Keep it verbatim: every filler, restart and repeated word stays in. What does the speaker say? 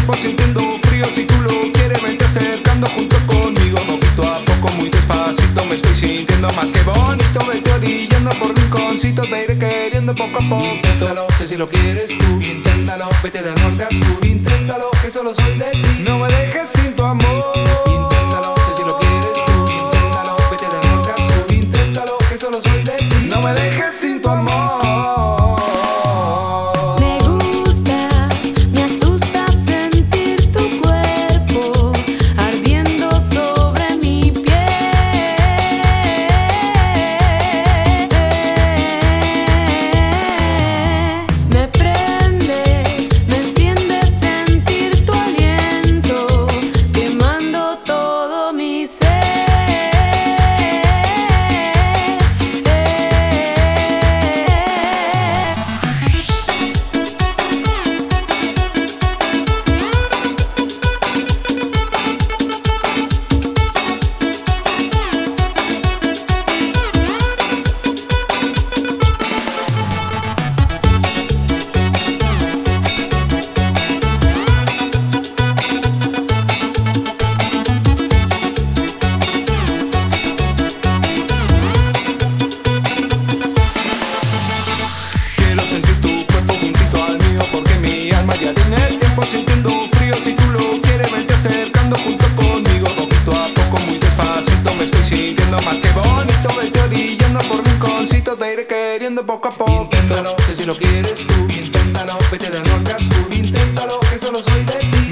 tiempo sintiendo frío. Si tú lo quieres, vente acercando junto conmigo. Poquito a poco, muy despacito, me estoy sintiendo más que bonito. Vete orillando por rinconcito, te iré queriendo poco a poco. Inténtalo, sé si lo quieres tú. Inténtalo, vete de norte a sur. Inténtalo, que solo soy de ti. No me dejes sin tu amor. Inténtalo, sé si lo quieres tú. Inténtalo, vete de norte a sur. Inténtalo, que solo soy de ti. No me dejes sin tu amor. Ya tiene el tiempo sintiendo frío. Si tú lo quieres, vente acercando junto conmigo. Poquito a poco, muy despacito, me estoy sintiendo más que bonito. Vete orillando por rinconcito, te iré queriendo poco a poco. Inténtalo, sé si lo quieres tú. Inténtalo, vete de norte a sur. Inténtalo, que solo soy de ti.